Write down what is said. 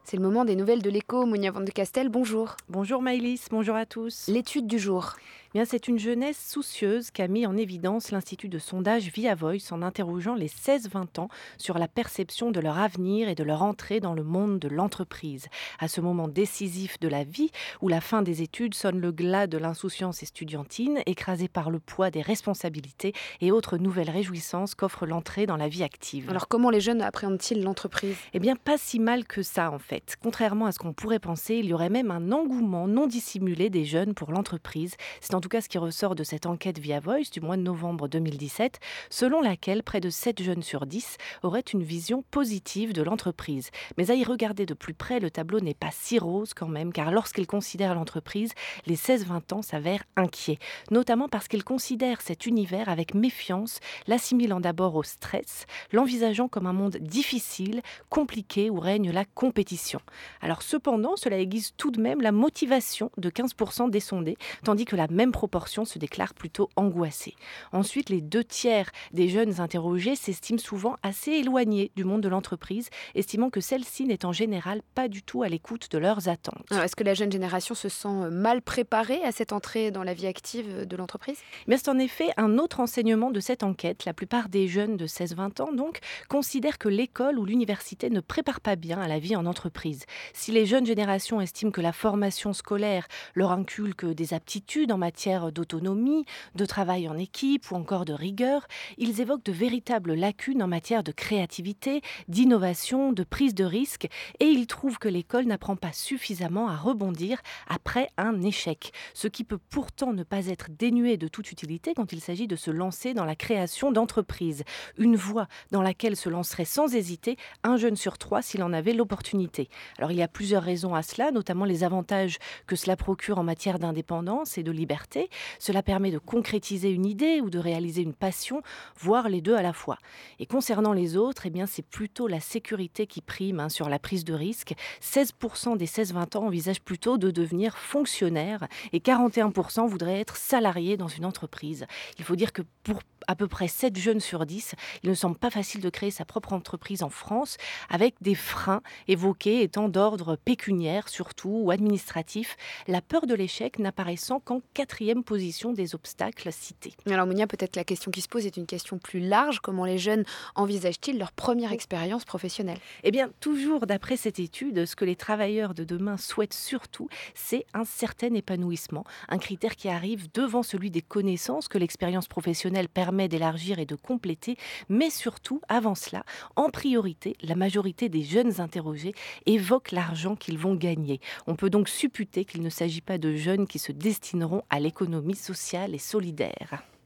C'est le moment des nouvelles de l'écho. Monia Van de Castel, bonjour. Bonjour Maëlys, bonjour à tous. L'étude du jour. Bien, c'est une jeunesse soucieuse qu'a mis en évidence l'Institut de sondage Via Voice en interrogeant les 16-20 ans sur la perception de leur avenir et de leur entrée dans le monde de l'entreprise. À ce moment décisif de la vie, où la fin des études sonne le glas de l'insouciance estudiantine, écrasée par le poids des responsabilités et autres nouvelles réjouissances qu'offre l'entrée dans la vie active. Alors comment les jeunes appréhendent-ils l'entreprise ? Eh bien, pas si mal que ça en fait. Contrairement à ce qu'on pourrait penser, il y aurait même un engouement non dissimulé des jeunes pour l'entreprise. C'est en tout cas ce qui ressort de cette enquête Via Voice du mois de novembre 2017, selon laquelle près de 7 jeunes sur 10 auraient une vision positive de l'entreprise. Mais à y regarder de plus près, le tableau n'est pas si rose quand même, car lorsqu'ils considèrent l'entreprise, les 16-20 ans s'avèrent inquiets, notamment parce qu'ils considèrent cet univers avec méfiance, l'assimilant d'abord au stress, l'envisageant comme un monde difficile, compliqué, où règne la compétition. Alors cependant, cela aiguise tout de même la motivation de 15% des sondés, tandis que la même proportion se déclare plutôt angoissée. Ensuite, les 2/3 des jeunes interrogés s'estiment souvent assez éloignés du monde de l'entreprise, estimant que celle-ci n'est en général pas du tout à l'écoute de leurs attentes. Alors, est-ce que la jeune génération se sent mal préparée à cette entrée dans la vie active de l'entreprise ? Mais c'est en effet un autre enseignement de cette enquête. La plupart des jeunes de 16-20 ans donc considèrent que l'école ou l'université ne prépare pas bien à la vie en entreprise. Si les jeunes générations estiment que la formation scolaire leur inculque des aptitudes en matière d'autonomie, de travail en équipe ou encore de rigueur, ils évoquent de véritables lacunes en matière de créativité, d'innovation, de prise de risque, et ils trouvent que l'école n'apprend pas suffisamment à rebondir après un échec, ce qui peut pourtant ne pas être dénué de toute utilité quand il s'agit de se lancer dans la création d'entreprises, une voie dans laquelle se lancerait sans hésiter un jeune sur 3 s'il en avait l'opportunité. Alors il y a plusieurs raisons à cela, notamment les avantages que cela procure en matière d'indépendance et de liberté. Cela permet de concrétiser une idée ou de réaliser une passion, voire les deux à la fois. Et concernant les autres, eh bien, c'est plutôt la sécurité qui prime sur la prise de risque. 16% des 16-20 ans envisagent plutôt de devenir fonctionnaires et 41% voudraient être salariés dans une entreprise. Il faut dire que pour à peu près 7 jeunes sur 10, il ne semble pas facile de créer sa propre entreprise en France, avec des freins évoqués étant d'ordre pécuniaire surtout ou administratif, la peur de l'échec n'apparaissant qu'en 4e position des obstacles cités. Alors Monia, peut-être que la question qui se pose est une question plus large. Comment les jeunes envisagent-ils leur première expérience professionnelle ? Eh bien, toujours d'après cette étude, ce que les travailleurs de demain souhaitent surtout, c'est un certain épanouissement, un critère qui arrive devant celui des connaissances que l'expérience professionnelle permet d'élargir et de compléter, mais surtout, avant cela, en priorité, la majorité des jeunes interrogés évoquent l'argent qu'ils vont gagner. On peut donc supputer qu'il ne s'agit pas de jeunes qui se destineront à l'économie sociale et solidaire.